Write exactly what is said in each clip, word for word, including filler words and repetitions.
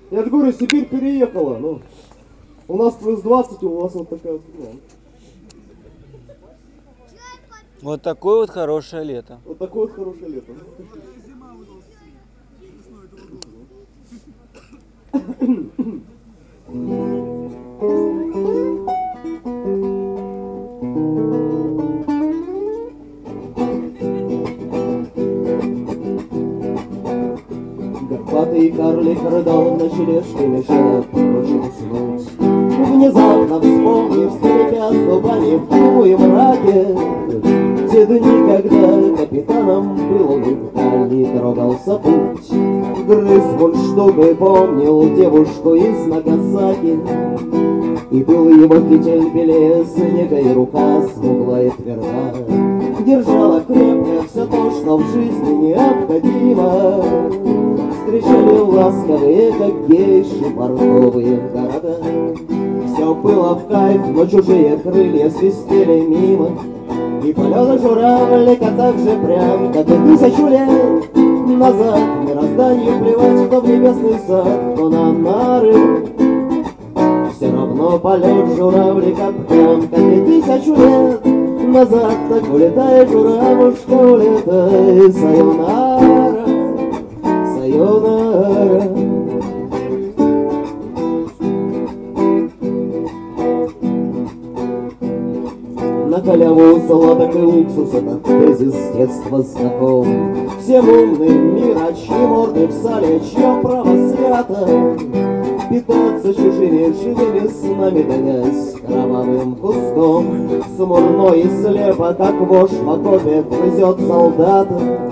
Я же говорю, Сибирь переехала, ну. У нас плюс двадцать, у вас вот такая вот фигня. Вот такое вот хорошее лето. Вот такое вот хорошее лето. Горбатый карлик рыдал на черешке, мешая прочим уснуть. Внезапно вспомнив, скрипя зубами в дыму и мраке, те дни, когда капитаном был он и вдаль не трогался путь. Грыз мундштук и помнил девушку из Нагасаки, и был его китель белее снега, и рука смуглая и тверда держала крепко все то, что в жизни необходимо. Встречали ласковые, как гейши, портовые города. Все было в кайф, но чужие крылья свистели мимо, и полеты журавлика так же прям, как и тысячу лет назад. Мирозданию плевать, кто в небесный сад, кто на нары. Все равно полет журавлика прям, как и тысячу лет назад. Так улетай, журавушка, улетай, сайонара, сайонара. На халяву сладок и уксус, этот тезис с детства знаком. Всем умным мира, чьи морды в сале, чье право свято питаться чужими живыми снами, гонясь кровавым куском. Смурно и слепо, как вошь в окопе, грызет солдата.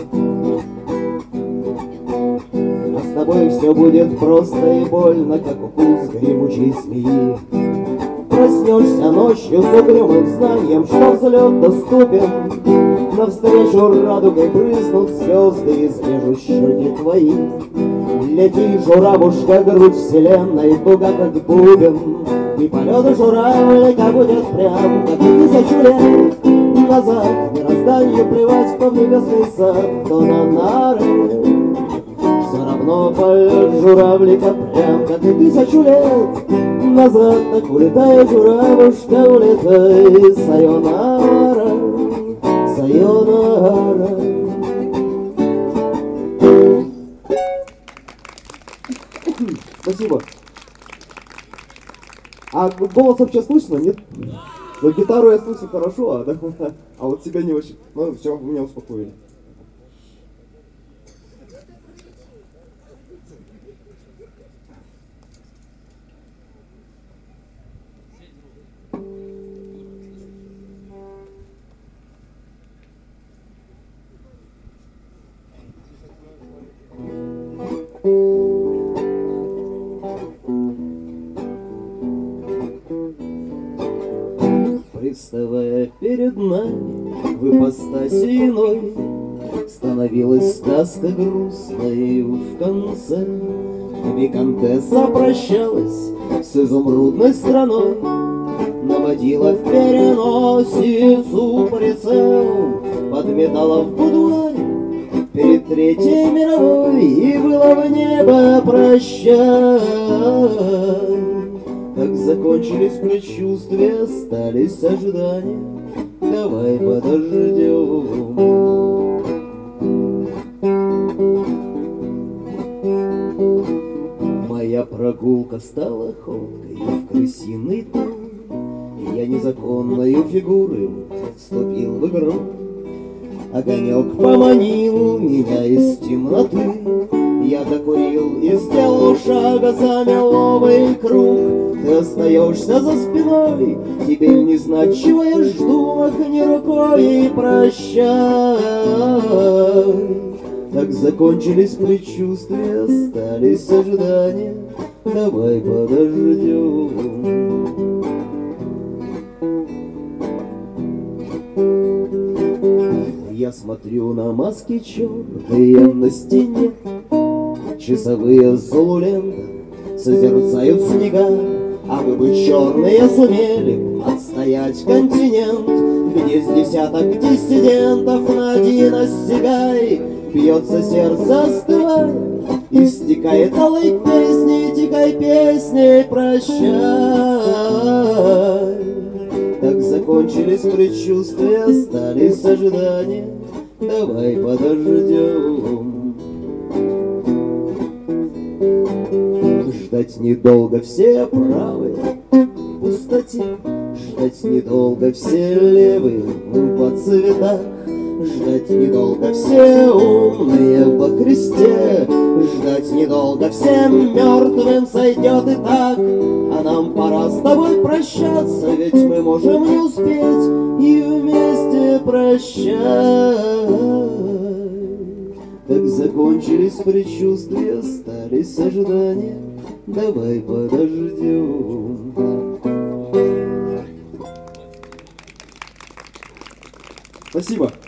А с тобой все будет просто и больно, как укус гремучей змеи. Проснешься ночью с угрюмым знанием, что взлет доступен. Навстречу радугой брызнут звезды, и сбежут щеки твои. Лети, журавушка, грудь вселенной, туга как бубен. И полет журавлика будет прям, как и тысячу лет назад. Мирозданию плевать, кто в небесный сад, кто на нары. Все равно полет журавлика прям, как и тысячу лет назад. Так улетай, журавушка, улетай, сайонара, сайонара. Спасибо. А голос вообще слышно, нет? За гитару я слышу хорошо, а, да? А вот себя не очень. Ну все, меня успокоили. Представая перед нами в ипостаси иной, становилась сказка грустною в конце. Викантесса прощалась с изумрудной страной, наводила в переносицу прицел, подметала в будуаре перед Третьей мировой, и было в небо прощай. Так закончились предчувствия, остались ожидания. Давай подождем. Моя прогулка стала ходкой в крысиный тур, и я незаконною фигурой вступил в игру. Огонек поманил меня из темноты, я докурил и сделал шага за меловый круг. Ты остаешься за спиной, теперь не знать, чего я жду. Махни рукой и прощай. Так закончились предчувствия, остались ожидания. Давай подождем. Я смотрю на маски черные на стене, часовые зулуленда созерцают снега. А вы бы черные сумели отстоять континент, где с десяток диссидентов на один осягай. Бьется сердце, остывая, истекает алой песни, тихой песней прощай. Так закончились предчувствия, остались ожидания. Давай подождем. Ждать недолго, все правы в пустоте. Ждать недолго, все левые по цветах. Ждать недолго, все умные во Христе. Ждать недолго, всем мертвым сойдет и так. А нам пора с тобой прощаться, ведь мы можем не успеть и вместе прощать. Так закончились предчувствия, остались ожидания. Давай подождем. Спасибо.